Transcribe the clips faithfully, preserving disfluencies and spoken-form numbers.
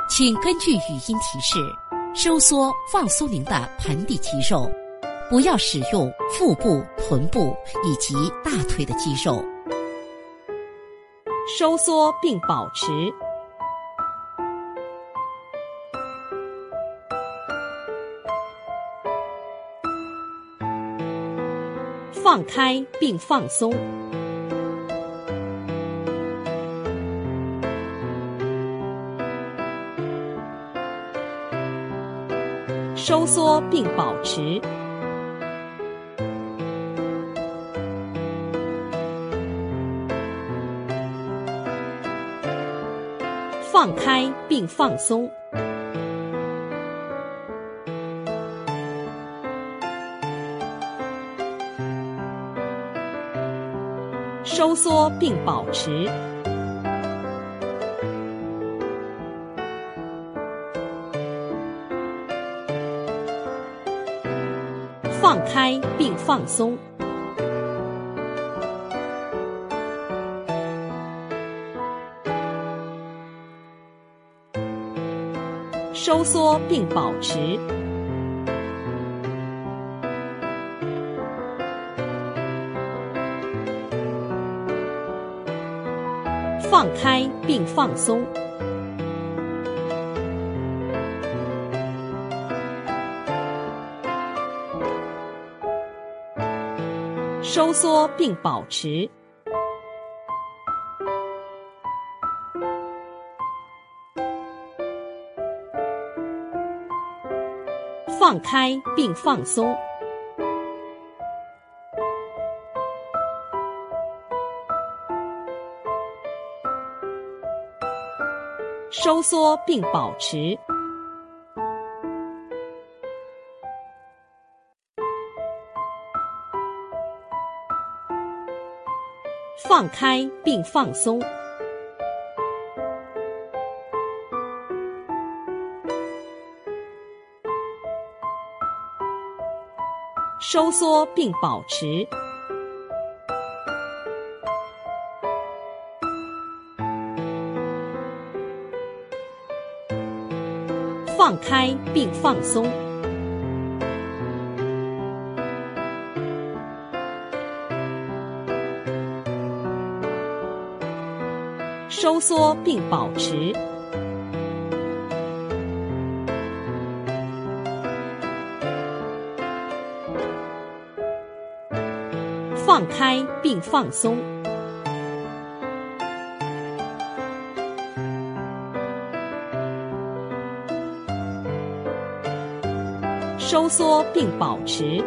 请根据语音提示收缩放松您的盆底肌肉，不要使用腹部、臀部以及大腿的肌肉。 收缩并保持。放开并放松。收缩并保持。放开并放松。收缩并保持。放开并放松。收缩并保持。放开并放松。收缩并保持。放开并放松。收缩并保持。放开并放松。收缩并保持。放开并放松。收缩并保持。放开并放松。收缩并保持。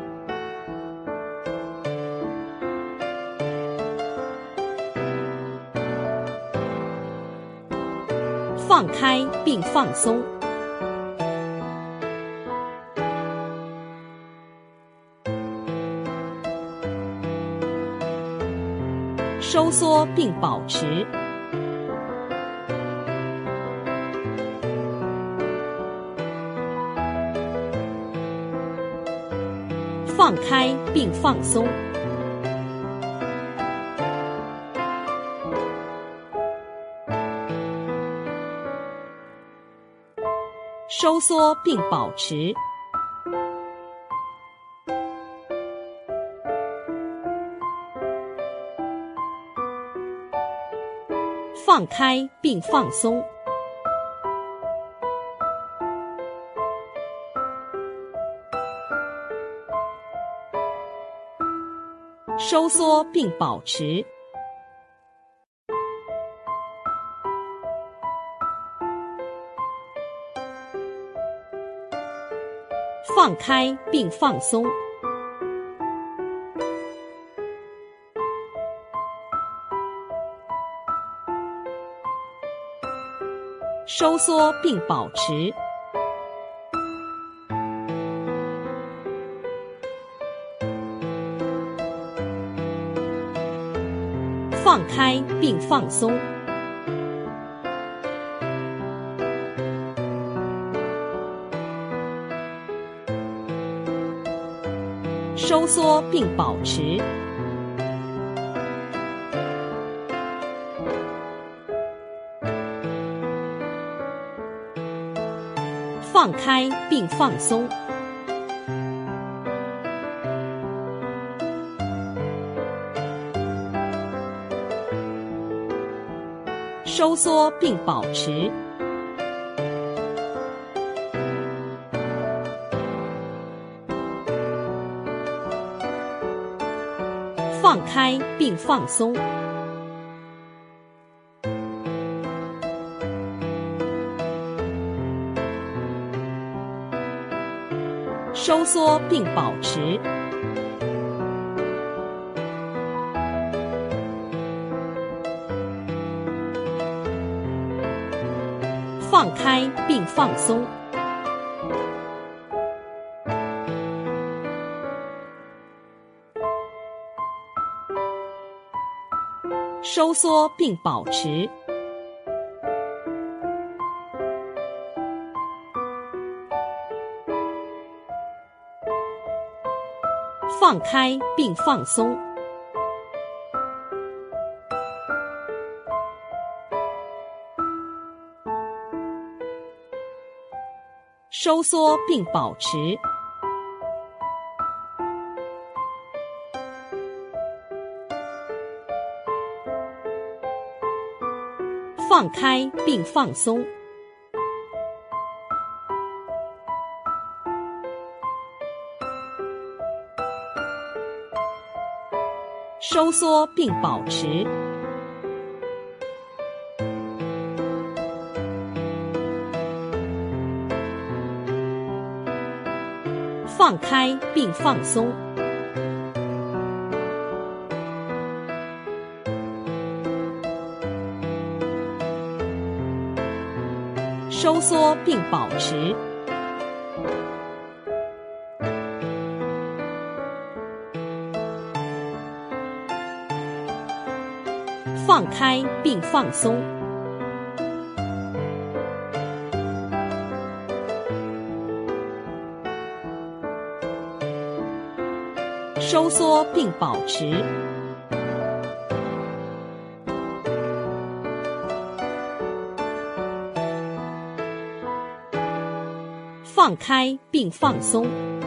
放开并放松。收缩并保持。放开并放松。收缩并保持。放开并放松。收缩并保持。放开并放松。收缩并保持。放开并放松。收缩并保持。 放开并放松，收缩并保持，放开并放松，收缩并保持，放开并放松，收缩并保持，放开并放松，收缩并保持，放开并放松，收缩并保持，放开并放松，收缩并保持，放开并放松，收缩并保持，放开并放松，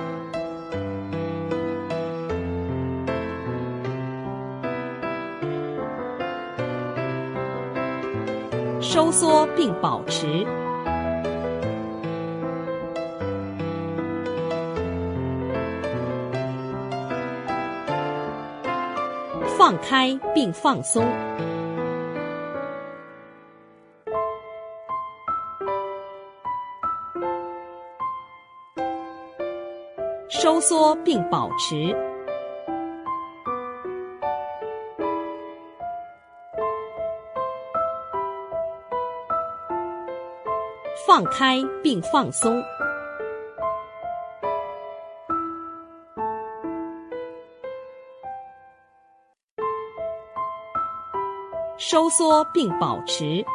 收缩并保持，放开并放松，收缩并保持，放开并放松，收缩并保持，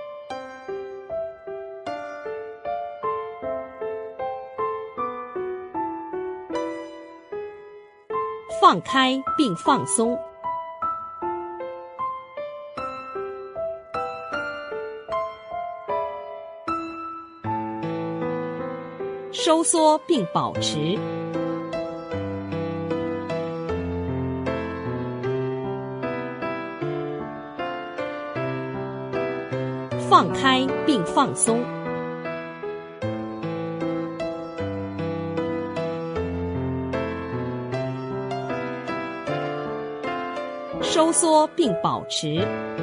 放开并放松，收缩并保持，放开并放松，收缩并保持，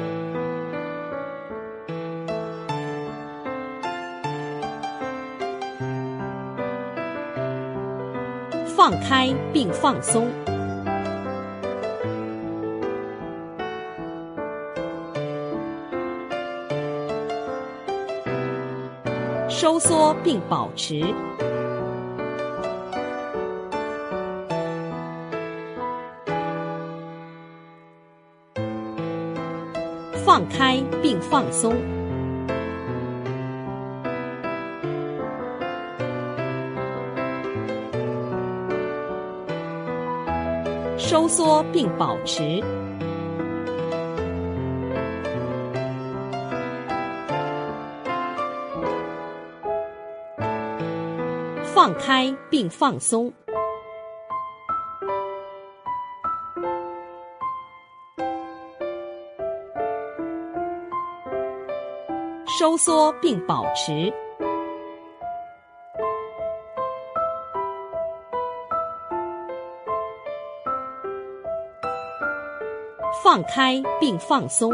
放开并放松，收缩并保持，放开并放松，收缩并保持， 放开并放松，收缩并保持，放开并放松，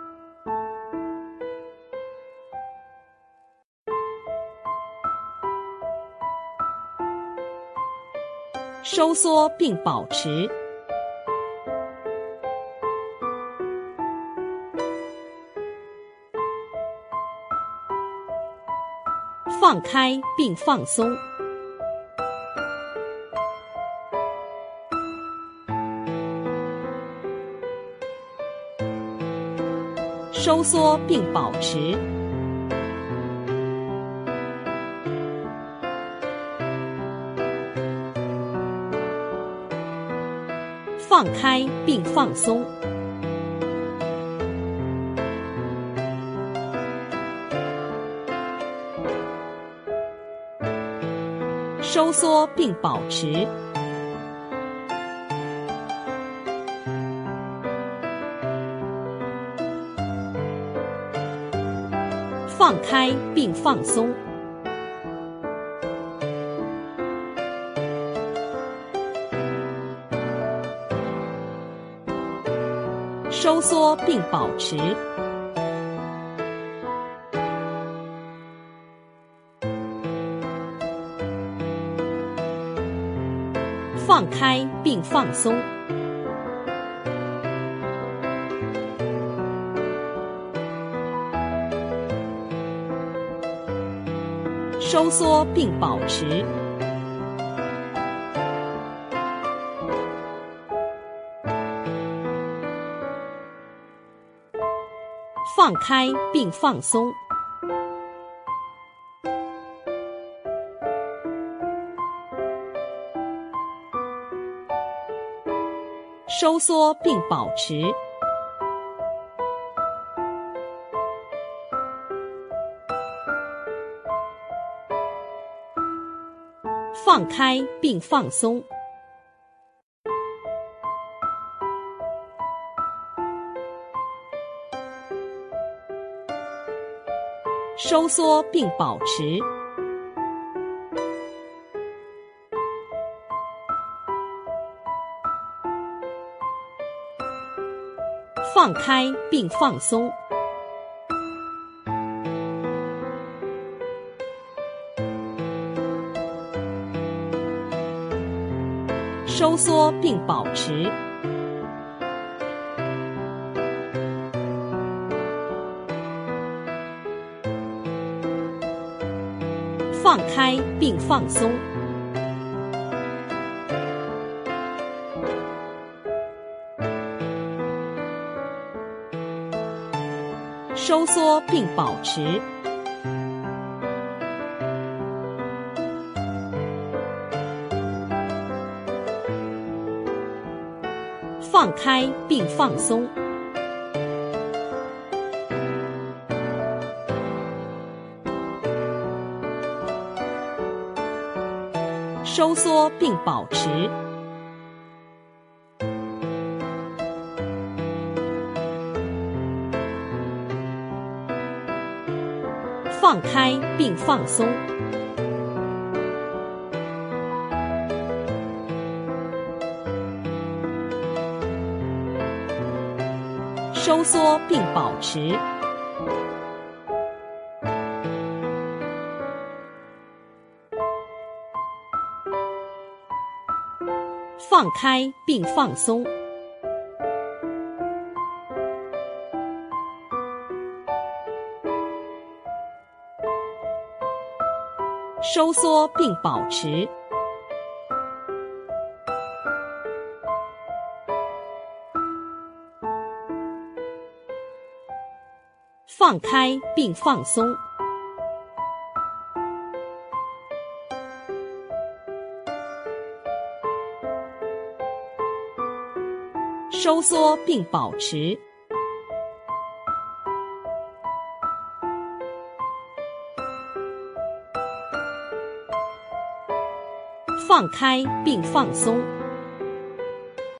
收缩并保持，放开并放松，收缩并保持，放开并放松，收缩并保持，放开并放松，收缩并保持，放开并放松，收缩并保持，放开并放松，收缩并保持，放开并放松，收缩并保持，放开并放松，收缩并保持，放开并放松，收缩并保持，放开并放松，收缩并保持，放开并放松，收缩并保持，放开并放松，收缩并保持，放开并放松，收缩并保持， 放开并放松。